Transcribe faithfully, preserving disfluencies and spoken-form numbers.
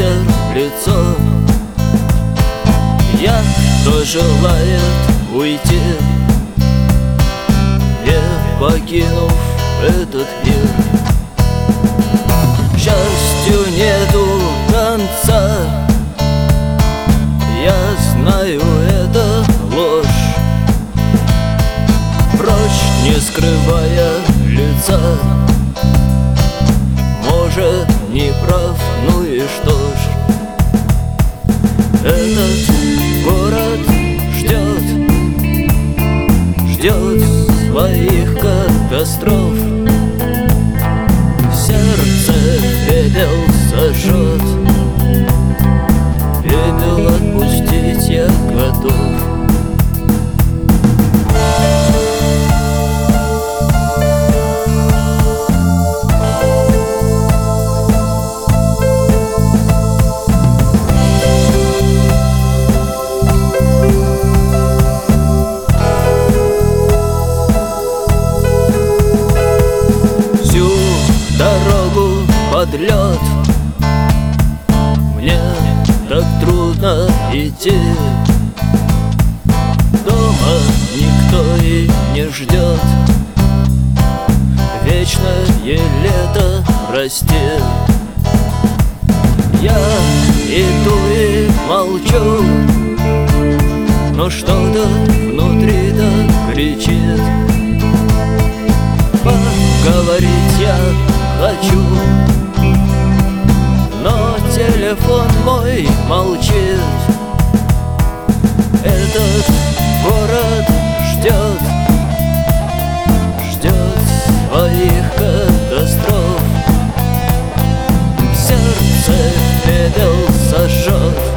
ветер в лицо. Я, кто желает уйти, не покинув этот мир. К счастью, нету конца, я знаю, это ложь. Прочь, не скрывая лица, может, не прав, ну и что ж. Этот город ждет, ждет своих катастроф. Сердце пепел сожжет, пепел отпустить я готов. Под лед мне так трудно идти, дома никто и не ждет, вечное лето растет. Я иду и молчу, но что-то внутри-то кричит. Поговорить я хочу, но телефон мой молчит. Этот город ждет, ждет своих катастроф. Сердце пепел сожжет,